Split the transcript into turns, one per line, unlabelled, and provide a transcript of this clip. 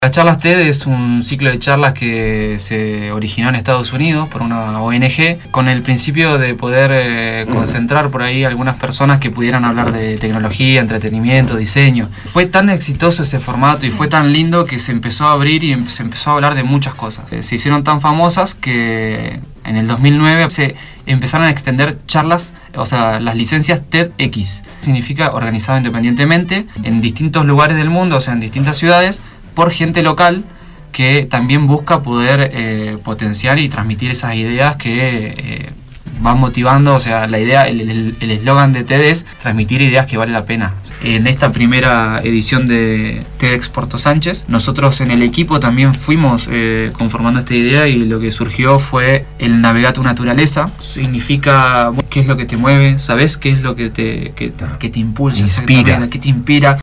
Las charlas TED es un ciclo de charlas que se originó en Estados Unidos por una ONG con el principio de poder concentrar por ahí algunas personas que pudieran hablar de tecnología, entretenimiento, diseño. Fue tan exitoso ese formato y fue tan lindo que se empezó a abrir y se empezó a hablar de muchas cosas. Se hicieron tan famosas que en el 2009 se empezaron a extender charlas, o sea, las licencias TEDx. Significa organizado independientemente en distintos lugares del mundo, o sea, en distintas ciudades, por gente local que también busca poder potenciar y transmitir esas ideas que van motivando. O sea, la idea, el eslogan de TED es transmitir ideas que vale la pena. En esta primera edición de TEDx Puerto Sánchez, nosotros en el equipo también fuimos conformando esta idea, y lo que surgió fue el navegar tu naturaleza. Significa qué es lo que te mueve, ¿sabes? Qué es lo que te impulsa,
inspira,
qué te inspira.